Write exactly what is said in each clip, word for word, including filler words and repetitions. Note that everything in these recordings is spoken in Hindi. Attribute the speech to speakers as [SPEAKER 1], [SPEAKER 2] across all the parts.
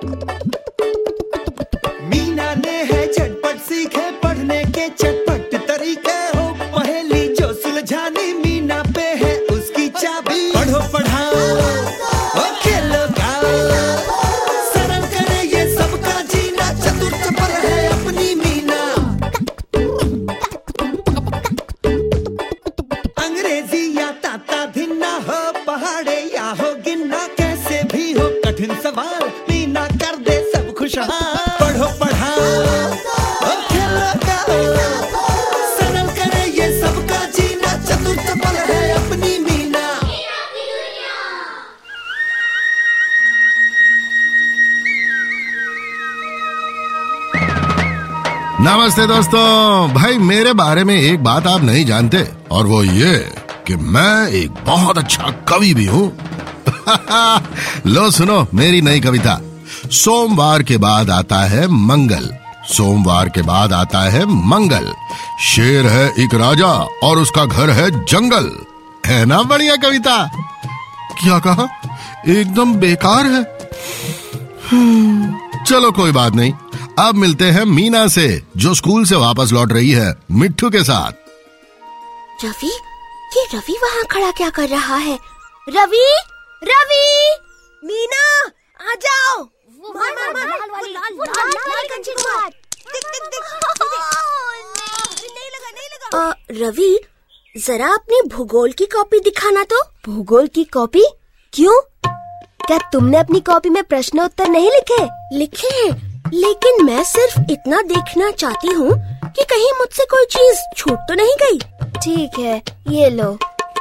[SPEAKER 1] मीना ने है झटपट सीखे पढ़ने के चटपट तरीके, हो पहेली जो सुलझानी मीना पे है उसकी चाबी। पढ़ो पढ़ाओ और खेलो गाओ, सरल करे ये सबका जीना, चतुर चपल है अपनी मीना। अंग्रेजी या ताता धिन्ना, हो पहाड़े या हो गिन्ना, कैसे भी हो कठिन सवाल मीना कर दे सब खुशहाल। पढ़ो पढ़ाओ और खेलो गाओ, सरल करे ये सबका जीना, चतुर चपल है अपनी मीना।
[SPEAKER 2] नमस्ते दोस्तों। भाई मेरे बारे में एक बात आप नहीं जानते, और वो ये कि मैं एक बहुत अच्छा कवि भी हूँ। लो सुनो मेरी नई कविता। सोमवार के बाद आता है मंगल, सोमवार के बाद आता है मंगल। शेर है एक राजा और उसका घर है जंगल। है ना बढ़िया कविता? क्या कहा? एकदम बेकार है। चलो कोई बात नहीं, अब मिलते हैं मीना से, जो स्कूल से वापस लौट रही है मिट्ठू के साथ।
[SPEAKER 3] रवि, ये रवि वहाँ खड़ा क्या कर रहा है? रवि, रवि, मीना, आ जाओ। मार मार मार, लाल वाली, लाल लाल लाल कंचे को मार। दिख दिख दिख, नहीं लगा नहीं लगा। रवि, जरा अपनी भूगोल की कॉपी दिखाना तो। भूगोल की कॉपी? क्यों? क्या तुमने अपनी कॉपी में प्रश्न उत्तर नहीं लिखे? लिखे हैं, लेकिन मैं सिर्फ इतना देखना चाहती हूँ कि कहीं मुझसे कोई चीज छूट तो नहीं गई। ठीक है, ये लो।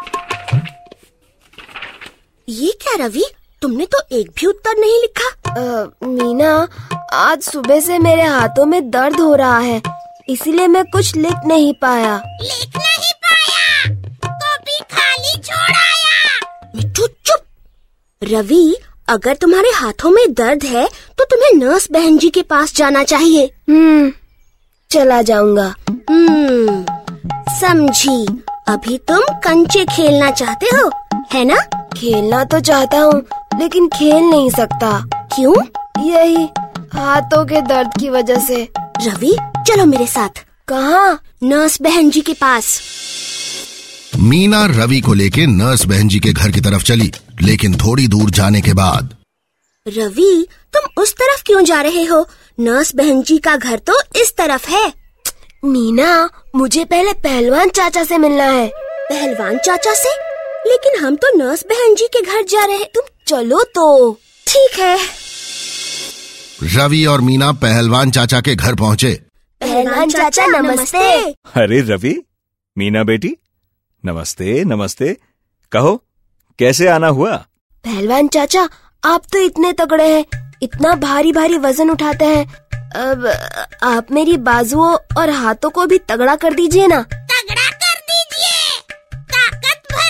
[SPEAKER 3] ये क्या रवि, तुमने तो एक भी उत्तर नहीं लिखा। आ, मीना, आज सुबह से मेरे हाथों में दर्द हो रहा है, इसीलिए मैं कुछ लिख नहीं पाया। लिख नहीं पाया? कॉपी खाली छोड़ आया। मिट्ठू चुप। रवि, अगर तुम्हारे हाथों में दर्द है तो तुम्हें नर्स बहन जी के पास जाना चाहिए। हम्म, चला जाऊंगा। हम्म, समझी। अभी तुम कंचे खेलना चाहते हो, है ना? खेलना तो चाहता हूँ, लेकिन खेल नहीं सकता। क्यों? यही हाथों के दर्द की वजह से। रवि, चलो मेरे साथ। कहाँ? नर्स बहन जी के पास।
[SPEAKER 2] मीना रवि को लेके नर्स बहन जी के घर की तरफ चली, लेकिन थोड़ी दूर जाने के बाद।
[SPEAKER 3] रवि, तुम उस तरफ क्यों जा रहे हो? नर्स बहन जी का घर तो इस तरफ है। मीना, मुझे पहले पहलवान चाचा से मिलना है। पहलवान चाचा से? लेकिन हम तो नर्स बहन जी के घर जा रहे हैं। तुम चलो तो। ठीक है।
[SPEAKER 2] रवि और मीना पहलवान चाचा के घर पहुँचे।
[SPEAKER 3] पहलवान चाचा नमस्ते।
[SPEAKER 4] अरे रवि, मीना बेटी, नमस्ते नमस्ते। कहो, कैसे आना हुआ?
[SPEAKER 3] पहलवान चाचा, आप तो इतने तगड़े हैं, इतना भारी भारी वजन उठाते हैं। अब आप मेरी बाजुओं और हाथों को भी तगड़ा कर दीजिए ना। तगड़ा कर दीजिए, ताकत भर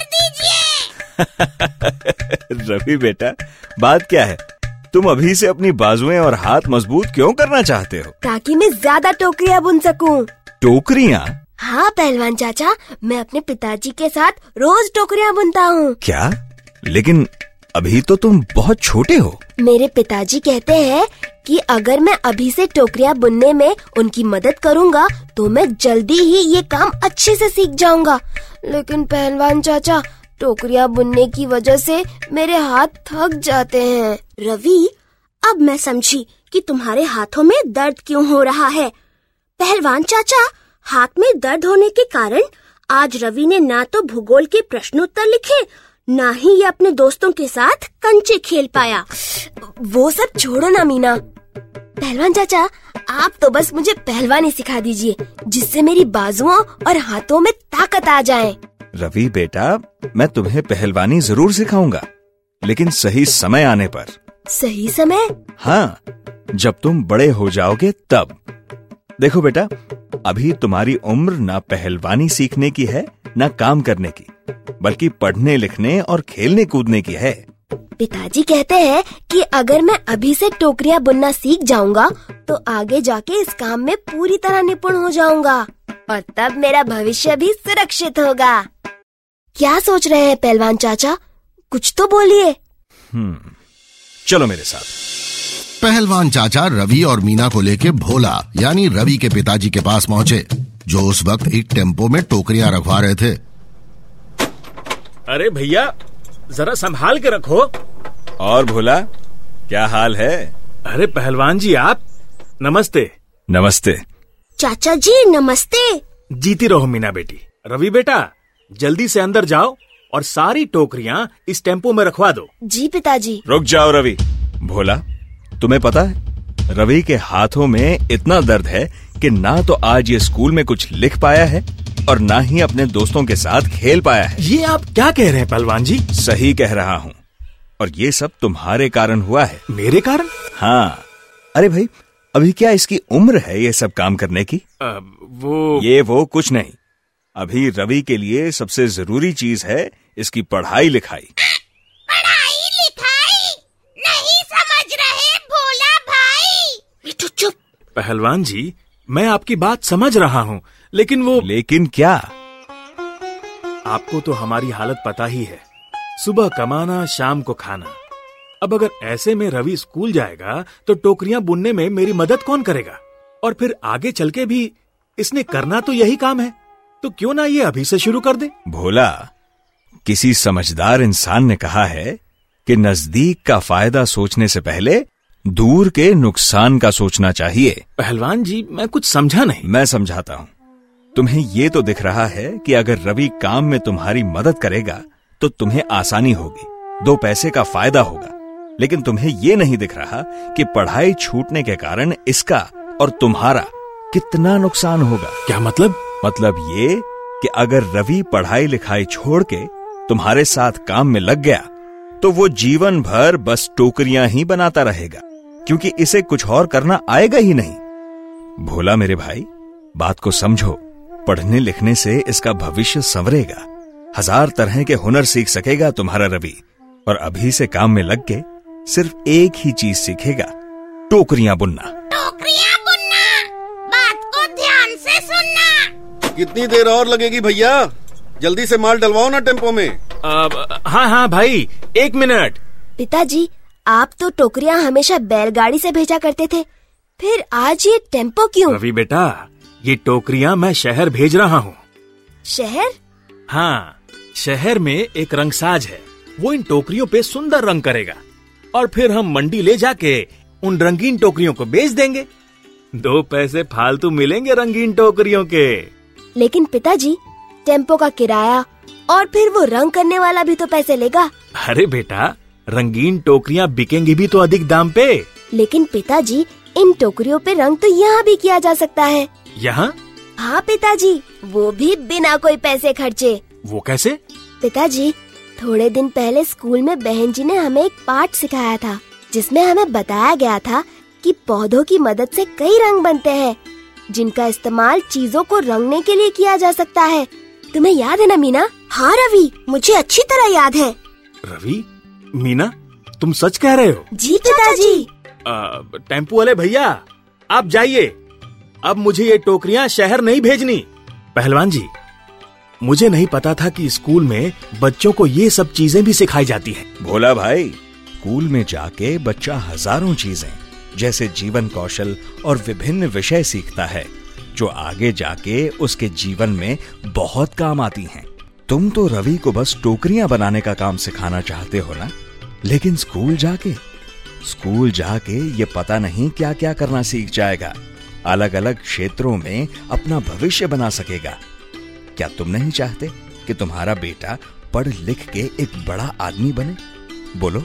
[SPEAKER 3] दीजिए।
[SPEAKER 4] रवि बेटा, बात क्या है? तुम अभी से अपनी बाजुएं और हाथ मजबूत क्यों करना चाहते हो?
[SPEAKER 3] ताकि मैं ज्यादा टोकरियां बुन सकूं।
[SPEAKER 4] टोकरियां?
[SPEAKER 3] हाँ पहलवान चाचा, मैं अपने पिताजी के साथ रोज टोकरियां बुनता हूँ।
[SPEAKER 4] क्या? लेकिन अभी तो तुम बहुत छोटे हो।
[SPEAKER 3] मेरे पिताजी कहते हैं कि अगर मैं अभी से टोकरियां बुनने में उनकी मदद करूँगा तो मैं जल्दी ही ये काम अच्छे से सीख जाऊंगा। लेकिन पहलवान चाचा, टोकरियां बुनने की वजह से मेरे हाथ थक जाते हैं। रवि, अब मैं समझी कि तुम्हारे हाथों में दर्द क्यों हो रहा है। पहलवान चाचा, हाथ में दर्द होने के कारण आज रवि ने ना तो भूगोल के प्रश्नोत्तर लिखे, ना ही ये अपने दोस्तों के साथ कंचे खेल पाया। वो सब छोड़ो ना मीना। पहलवान चाचा, आप तो बस मुझे पहलवानी सिखा दीजिए, जिससे मेरी बाजुओं और हाथों में ताकत आ जाए।
[SPEAKER 4] रवि बेटा, मैं तुम्हें पहलवानी जरूर सिखाऊंगा, लेकिन सही समय आने पर।
[SPEAKER 3] सही समय?
[SPEAKER 4] हाँ, जब तुम बड़े हो जाओगे तब। देखो बेटा, अभी तुम्हारी उम्र ना पहलवानी सीखने की है, ना काम करने की, बल्कि पढ़ने लिखने और खेलने कूदने की है।
[SPEAKER 3] पिताजी कहते हैं कि अगर मैं अभी से टोकरियां बुनना सीख जाऊंगा तो आगे जाके इस काम में पूरी तरह निपुण हो जाऊंगा और तब मेरा भविष्य भी सुरक्षित होगा। क्या सोच रहे हैं पहलवान चाचा? कुछ तो बोलिए।
[SPEAKER 4] हम्म, चलो मेरे साथ।
[SPEAKER 2] पहलवान चाचा रवि और मीना को लेके भोला यानी रवि के पिताजी के पास पहुंचे, जो उस वक्त एक टेम्पो में टोकरियां रखवा रहे थे।
[SPEAKER 5] अरे भैया, जरा संभाल के रखो।
[SPEAKER 4] और भोला, क्या हाल है?
[SPEAKER 5] अरे पहलवान जी, आप नमस्ते।
[SPEAKER 4] नमस्ते
[SPEAKER 3] चाचा जी नमस्ते।
[SPEAKER 5] जीती रहो मीना बेटी। रवि बेटा, जल्दी से अंदर जाओ और सारी टोकरियां इस टेम्पो में रखवा दो।
[SPEAKER 3] जी पिताजी।
[SPEAKER 4] रुक जाओ रवि। भोला, तुम्हें पता है रवि के हाथों में इतना दर्द है कि ना तो आज ये स्कूल में कुछ लिख पाया है और ना ही अपने दोस्तों के साथ खेल पाया है।
[SPEAKER 5] ये आप क्या कह रहे हैं पहलवान जी?
[SPEAKER 4] सही कह रहा हूँ, और ये सब तुम्हारे कारण हुआ है।
[SPEAKER 5] मेरे कारण?
[SPEAKER 4] हाँ। अरे भाई, अभी क्या इसकी उम्र है ये सब काम करने की?
[SPEAKER 5] आ, वो
[SPEAKER 4] ये वो कुछ नहीं। अभी रवि के लिए सबसे जरूरी चीज है इसकी पढ़ाई लिखाई।
[SPEAKER 6] पढ़ाई लिखाई नहीं समझ रहे भोला भाई।
[SPEAKER 3] मिठू चुप।
[SPEAKER 5] पहलवान जी, मैं आपकी बात समझ रहा हूँ, लेकिन वो
[SPEAKER 4] लेकिन क्या?
[SPEAKER 5] आपको तो हमारी हालत पता ही है। सुबह कमाना, शाम को खाना। अब अगर ऐसे में रवि स्कूल जाएगा तो टोकरियां बुनने में मेरी मदद कौन करेगा? और फिर आगे चल के भी इसने करना तो यही काम है, तो क्यों ना ये अभी से शुरू कर दे?
[SPEAKER 4] भोला, किसी समझदार इंसान ने कहा है कि नजदीक का फायदा सोचने से पहले दूर के नुकसान का सोचना चाहिए।
[SPEAKER 5] पहलवान जी, मैं कुछ समझा नहीं।
[SPEAKER 4] मैं समझाता हूँ। तुम्हें ये तो दिख रहा है कि अगर रवि काम में तुम्हारी मदद करेगा तो तुम्हें आसानी होगी, दो पैसे का फायदा होगा। लेकिन तुम्हें ये नहीं दिख रहा कि पढ़ाई छूटने के कारण इसका और तुम्हारा कितना नुकसान होगा।
[SPEAKER 5] क्या मतलब?
[SPEAKER 4] मतलब ये कि अगर रवि पढ़ाई लिखाई छोड़ के तुम्हारे साथ काम में लग गया तो वो जीवन भर बस टोकरियां ही बनाता रहेगा, क्योंकि इसे कुछ और करना आएगा ही नहीं। भोला मेरे भाई, बात को समझो। पढ़ने लिखने से इसका भविष्य संवरेगा। हजार तरह के हुनर सीख सकेगा तुम्हारा रवि, और अभी से काम में लग के सिर्फ एक ही चीज सीखेगा, टोकरियां बुनना।
[SPEAKER 6] टोकरियां बुनना, बात को ध्यान से सुनना।
[SPEAKER 7] कितनी देर और लगेगी भैया? जल्दी से माल डलवाओ ना टेम्पो में।
[SPEAKER 5] आ, हाँ हाँ भाई, एक मिनट।
[SPEAKER 3] पिताजी, आप तो टोकरियां हमेशा बैलगाड़ी से भेजा करते थे, फिर आज ये टेम्पो क्यों?
[SPEAKER 5] रवि बेटा, ये टोकरियां मैं शहर भेज रहा हूँ।
[SPEAKER 3] शहर?
[SPEAKER 5] हाँ, शहर में एक रंगसाज है, वो इन टोकरियों पे सुंदर रंग करेगा और फिर हम मंडी ले जाके उन रंगीन टोकरियों को बेच देंगे। दो पैसे फालतू मिलेंगे रंगीन टोकरियों के।
[SPEAKER 3] लेकिन पिताजी, टेम्पो का किराया और फिर वो रंग करने वाला भी तो पैसे लेगा।
[SPEAKER 5] अरे बेटा, रंगीन टोकरियां बिकेंगी भी तो अधिक दाम पे।
[SPEAKER 3] लेकिन पिताजी, इन टोकरियों पे रंग तो यहाँ भी किया जा सकता है।
[SPEAKER 5] यहाँ?
[SPEAKER 3] हाँ पिताजी, वो भी बिना कोई पैसे खर्चे।
[SPEAKER 5] वो कैसे?
[SPEAKER 3] पिताजी, थोड़े दिन पहले स्कूल में बहन जी ने हमें एक पाठ सिखाया था, जिसमें हमें बताया गया था कि पौधों की मदद से कई रंग बनते हैं, जिनका इस्तेमाल चीजों को रंगने के लिए किया जा सकता है। तुम्हें याद है ना मीना? हाँ रवि, मुझे अच्छी तरह याद है।
[SPEAKER 5] रवि, मीना, तुम सच कह रहे हो?
[SPEAKER 3] जी पिताजी।
[SPEAKER 5] टेम्पो वाले भैया, आप जाइए। अब मुझे ये टोकरियां शहर नहीं भेजनी। पहलवान जी, मुझे नहीं पता था कि स्कूल में बच्चों को ये सब चीजें भी सिखाई जाती हैं।
[SPEAKER 4] भोला भाई, स्कूल में जाके बच्चा हजारों चीजें जैसे जीवन कौशल और विभिन्न विषय सीखता है, जो आगे जाके उसके जीवन में बहुत काम आती हैं। तुम तो रवि को बस टोकरियां बनाने का काम सिखाना चाहते हो ना, लेकिन स्कूल जाके स्कूल जाके ये पता नहीं क्या क्या करना सीख जाएगा। अलग अलग क्षेत्रों में अपना भविष्य बना सकेगा। क्या तुम नहीं चाहते कि तुम्हारा बेटा पढ़ लिख के एक बड़ा आदमी बने? बोलो।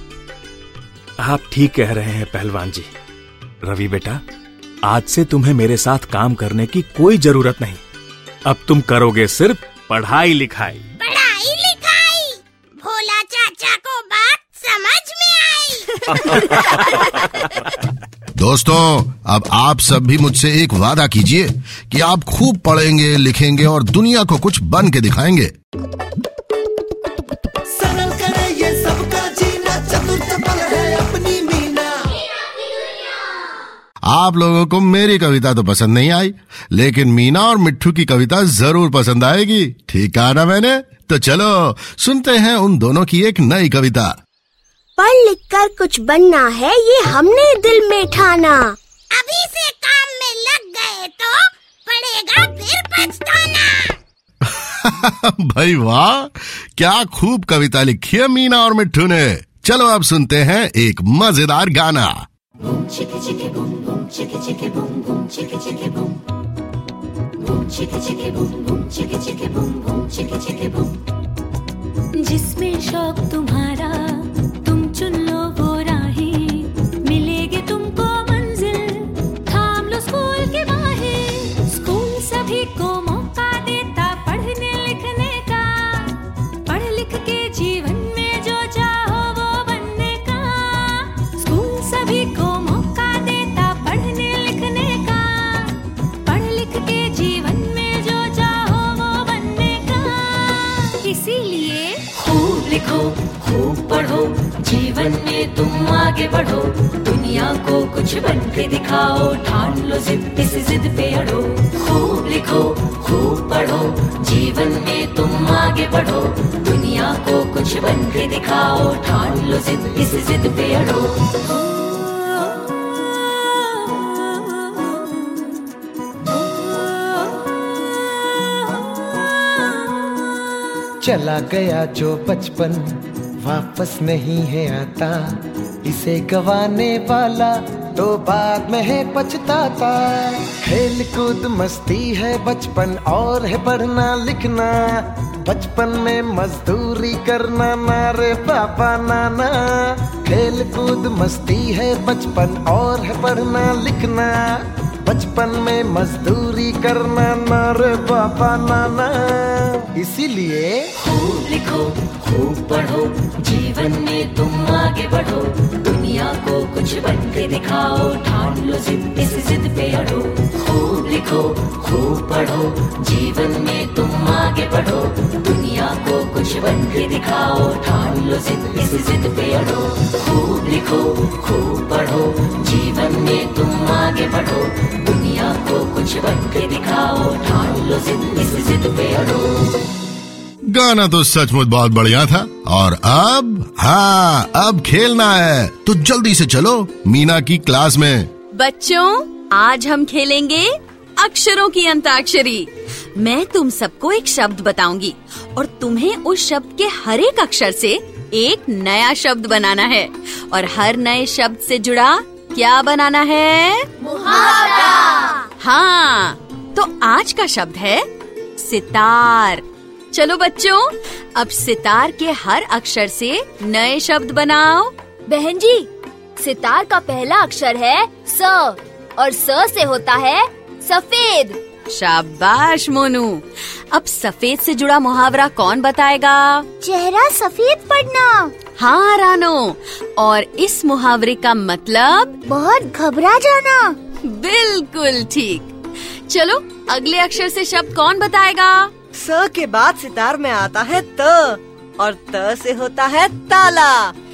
[SPEAKER 5] आप ठीक कह रहे हैं पहलवान जी। रवि बेटा, आज से तुम्हें मेरे साथ काम करने की कोई जरूरत नहीं। अब तुम करोगे सिर्फ पढ़ाई लिखाई।
[SPEAKER 6] पढ़ाई लिखाई, भोला चाचा को बात समझ में आई।
[SPEAKER 2] दोस्तों, अब आप सब भी मुझसे एक वादा कीजिए कि आप खूब पढ़ेंगे, लिखेंगे और दुनिया को कुछ बन के दिखाएंगे।
[SPEAKER 1] सरल करे ये सबका जीना, चतुर चपल है अपनी मीना।
[SPEAKER 2] आप लोगों को मेरी कविता तो पसंद नहीं आई, लेकिन मीना और मिट्ठू की कविता जरूर पसंद आएगी। ठीक कहा ना मैंने? तो चलो सुनते हैं उन दोनों की एक नई कविता।
[SPEAKER 3] पढ़ लिख कर कुछ बनना है, ये हमने दिल में ठाना।
[SPEAKER 6] अभी से काम में लग गए तो पड़ेगा फिर पछताना।
[SPEAKER 2] भाई वाह, क्या खूब कविता लिखी है मीना और मिट्ठू ने। चलो अब सुनते हैं एक मजेदार गाना।
[SPEAKER 8] Boom chicka chicka boom boom chicka chicka boom boom chicka chicka boom boom chicka chicka boom boom chicka chicka boom boom chicka chicka boom। जिसमें शौक तुम्हारा तुम चुन लो वो राहें, मिलेगी तुमको मंजिल, थाम लो स्कूल के बाहें। स्कूल सभी को मौका देता पढ़ने लिखने का, पढ़ लिख के जीवन में जो चाहो वो बनने का। स्कूल सभी को लिखो खूब पढ़ो, जीवन में तुम आगे बढ़ो, दुनिया को कुछ बन के दिखाओ, ठान लो जिद इस जिद पे अड़ो। खूब लिखो खूब पढ़ो, जीवन में तुम आगे बढ़ो, दुनिया को कुछ बन के दिखाओ, ठान लो जिद इस जिद पे अड़ो।
[SPEAKER 1] चला गया जो बचपन वापस नहीं है आता, इसे गवाने वाला तो बाद में है पछताता। खेल कूद मस्ती है बचपन और है पढ़ना लिखना, बचपन में मजदूरी करना ना रे पापा नाना। खेल कूद मस्ती है बचपन और है पढ़ना लिखना, बचपन में मजदूरी करना ना रे पापा नाना। इसीलिए
[SPEAKER 8] खूब लिखो खूब पढ़ो, जीवन में तुम आगे बढ़ो, दुनिया को कुछ बन के दिखाओ, ठान लो जिद इस जिद पे अड़ो। खूब लिखो खूब पढ़ो, जीवन में तुम आगे बढ़ो, दुनिया को कुछ बन के दिखाओ, ठान लो जिद इस जिद पे अड़ो। खूब लिखो खूब पढ़ो, जीवन में तुम आगे बढ़ो, दुनिया को कुछ बन के दिखाओ, ठान लो जिद इस जिद पे अड़ो।
[SPEAKER 2] गाना तो सचमुच बहुत बढ़िया था। और अब हाँ अब खेलना है, तो जल्दी से चलो मीना की क्लास में।
[SPEAKER 9] बच्चों, आज हम खेलेंगे अक्षरों की अंताक्षरी। मैं तुम सबको एक शब्द बताऊंगी और तुम्हें उस शब्द के हर एक अक्षर से एक नया शब्द बनाना है, और हर नए शब्द से जुड़ा क्या बनाना है?
[SPEAKER 3] मुहावरा।
[SPEAKER 9] हाँ, तो आज का शब्द है सितार। चलो बच्चों, अब सितार के हर अक्षर से नए शब्द बनाओ।
[SPEAKER 3] बहन जी, सितार का पहला अक्षर है स, और स से होता है सफेद।
[SPEAKER 9] शाबाश मोनू। अब सफेद से जुड़ा मुहावरा कौन बताएगा?
[SPEAKER 3] चेहरा सफेद पड़ना।
[SPEAKER 9] हाँ रानो, और इस मुहावरे का मतलब? बहुत घबरा जाना। बिल्कुल ठीक। चलो अगले अक्षर से शब्द कौन बताएगा?
[SPEAKER 10] स के बाद सितार में आता है त, और त से होता है ताला।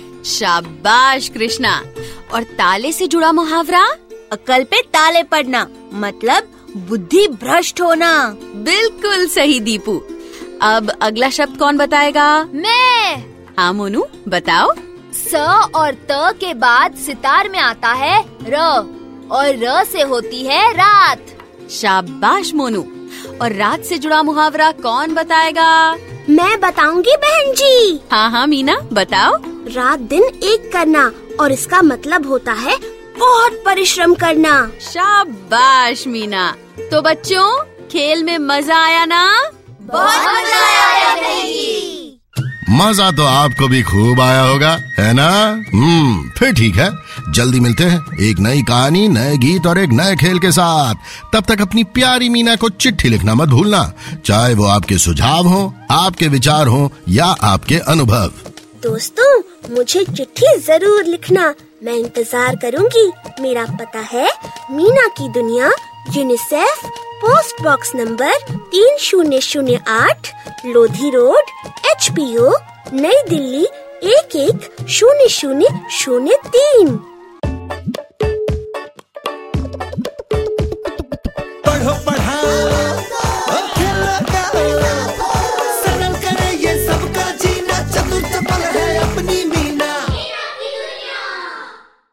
[SPEAKER 9] शाबाश कृष्णा। और ताले से जुड़ा मुहावरा?
[SPEAKER 3] अकल पे ताले पड़ना, मतलब बुद्धि भ्रष्ट होना।
[SPEAKER 9] बिल्कुल सही दीपू। अब अगला शब्द कौन बताएगा?
[SPEAKER 3] मैं।
[SPEAKER 9] हाँ मोनू, बताओ।
[SPEAKER 3] स और त के बाद सितार में आता है र, और र से होती है रात।
[SPEAKER 9] शाबाश मोनू। और रात से जुड़ा मुहावरा कौन बताएगा?
[SPEAKER 3] मैं बताऊंगी बहन जी।
[SPEAKER 9] हाँ हाँ मीना, बताओ।
[SPEAKER 3] रात दिन एक करना, और इसका मतलब होता है बहुत परिश्रम करना।
[SPEAKER 9] शाबाश मीना। तो बच्चों, खेल में मजा आया ना?
[SPEAKER 3] बहुत मजा आया बहन जी।
[SPEAKER 2] मजा तो आपको भी खूब आया होगा, है ना? हम्म फिर ठीक है, जल्दी मिलते हैं एक नई कहानी, नए गीत और एक नए खेल के साथ। तब तक अपनी प्यारी मीना को चिट्ठी लिखना मत भूलना, चाहे वो आपके सुझाव हो, आपके विचार हो या आपके अनुभव।
[SPEAKER 3] दोस्तों, मुझे चिट्ठी जरूर लिखना, मैं इंतजार करूंगी। मेरा पता है मीना की दुनिया, यूनिसेफ, पोस्ट बॉक्स नंबर तीन शून्य शून्य आठ, Lodhi road, H P O, Nai Delhi एक एक शून्य शून्य शून्य तीन।